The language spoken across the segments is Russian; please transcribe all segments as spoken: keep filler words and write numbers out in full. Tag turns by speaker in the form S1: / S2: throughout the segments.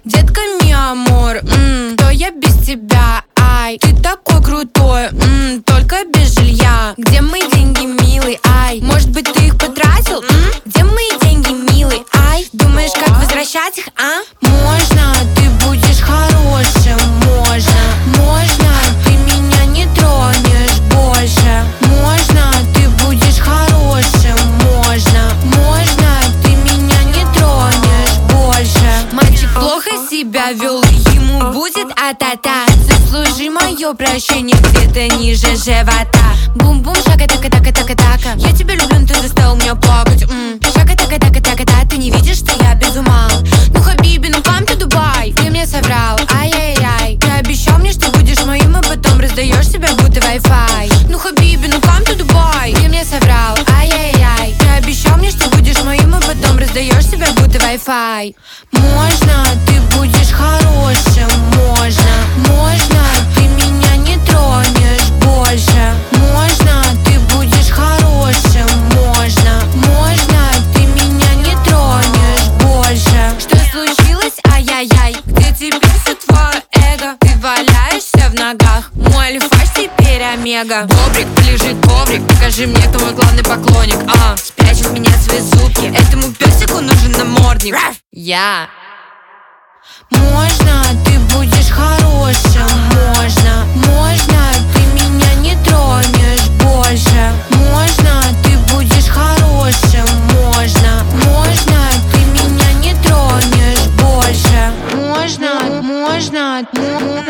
S1: Детка, ми амор, м, кто я без тебя? Ай, ты такой крутой, м, только без жилья. Где мои деньги, милый? Ай, может быть, ты их потратил? М? Где мои деньги, милый? Ай, думаешь, как возвращать их, а? Можно, ты будешь хорошим, можно, можно, ты меня не тронешь больше. Можно, ты будешь хорошим, можно, можно, ты меня не тронешь больше. Мальчик плохо себя вел, ему будет а-та-та. Заслужи мое прощение где-то ниже живота. Бум-бум, шака-така-така-така-така. Я тебя люблю, но ты заставил меня плакать. М. Шака-така-така-така-та. Ты не видишь, что я без ума? Ну, Хабиби, ну come to Dubai. Ты мне соврал, ай-яй-яй. Ты обещал мне, что будешь моим, а потом раздаешь себя, будто Wi-Fi. Ну, Хабиби, ну come to Dubai. Ты мне соврал, ай-яй-яй. Ты обещал мне, что будешь моим, а потом раздаешь себя, будто Wi-Fi. Можно, ты будешь хорошим, можно, можно, ты меня не тронешь больше. Можно, ты будешь хорошим, можно, можно, ты меня не тронешь больше. Что случилось? Ай-яй-яй. Где теперь все твое эго? Ты валяешься в ногах. Мой альфаш теперь омега. Бобрик, полежи коврик. Покажи мне, кто мой главный поклонник. А, спрячет меня цвет зубки. Этому песику нужен намордник. Я. Можно, ты будешь хорошим, можно, можно, ты меня не тронешь больше. Можно, ты будешь хорошим, можно, можно, ты меня не тронешь больше. Можно, можно,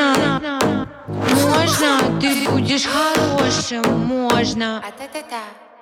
S1: можно, можно, ты будешь хорошим, можно. А-та-та-та.